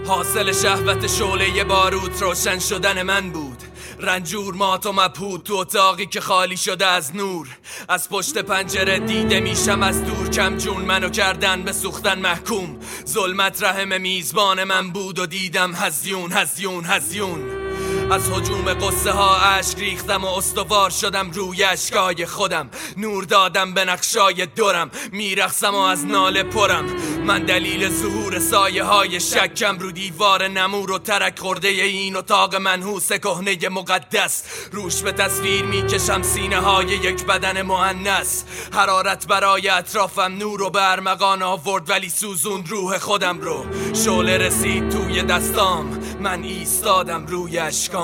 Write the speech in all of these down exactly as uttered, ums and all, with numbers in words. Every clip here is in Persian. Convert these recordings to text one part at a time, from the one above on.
حاصل شهوت شعله باروت روشن شدن من بود. رنجور مات و مبهوت تو اتاقی که خالی شده از نور. از پشت پنجره دیده میشم از دور، کم جون منو کردن به سوختن محکوم. ظلمت رحم میزبان من بود و دیدم هزیون هزیون هزیون. از هجوم قصه ها اشک ریختم و استوار شدم روی اشکای خودم. نور دادم به نقشای دورم، میرقصم و از ناله پرم. من دلیل ظهور سایه های شکم رو دیوار نمور و ترک خورده این اتاق منحوس کهنه مقدس. روش به تصویر میکشم سینه های یک بدن مؤنث. حرارت برای اطرافم نور و به ارمغان آورد ولی سوزون روح خودم رو. شعله رسید توی دستام، من ایستادم روی اشکام.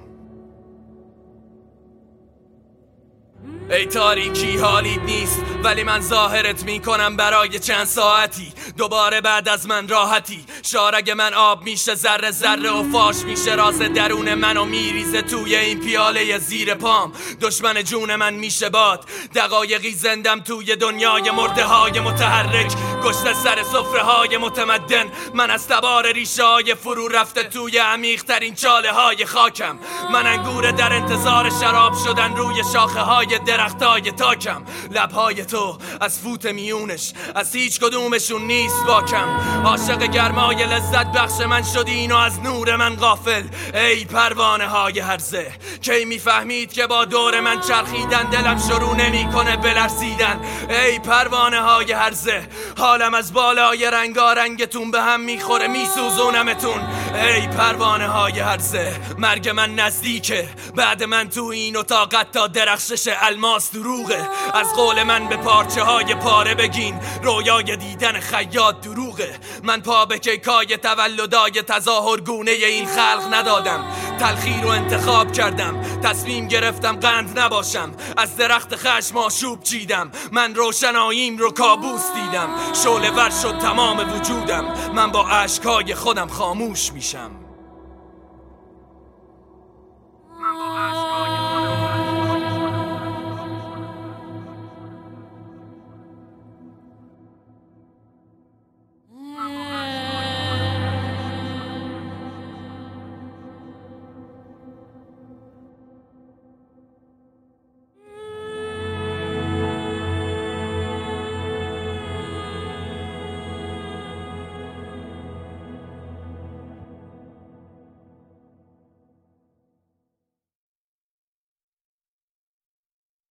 ای تاریکی حالیت نیست ولی من ظاهرت میکنم برای چند ساعتی. دوباره بعد از من راحتی. شارگ من آب میشه ذره ذره و فاش میشه راز درون منو میریزه توی این پیاله زیر پام. دشمن جون من میشه باد. دقایقی زندم توی دنیای مرده های متحرک. گشت سر سفره های متمدن. من از تبار ریشه های فرو رفته توی عمیق ترین چاله های خاکم. من انگور در انتظار شراب شدن روی شاخه های درختای تاکم. لبهای تو از فوت میونش از هیچ کدومشون نیست باکم. عاشق گرمای لذت بخش من شدین و از نور من غافل. ای پروانه های هرزه، کی میفهمید که با دور من چرخیدن دلم شروع نمی کنه بلرزیدن. ای پروانه های هرزه، حالم از بالای رنگارنگتون به هم میخوره میسوزونمتون. ای پروانه های هرزه، مرگ من نزدیکه. بعد من تو این اتاق تا درخشش الماس دروغه. از قول من به پارچه های پاره بگین، رویای دیدن خیاط دروغه. من پا به کیکای تولدای تظاهرگونه این خلق ندادم. تلخی رو انتخاب کردم، تصمیم گرفتم قند نباشم. از درخت خشم آشوب چیدم. من روشناییم رو کابوس دیدم. شعله ور شد تمام وجودم. من با اشکای خودم خاموش میشم.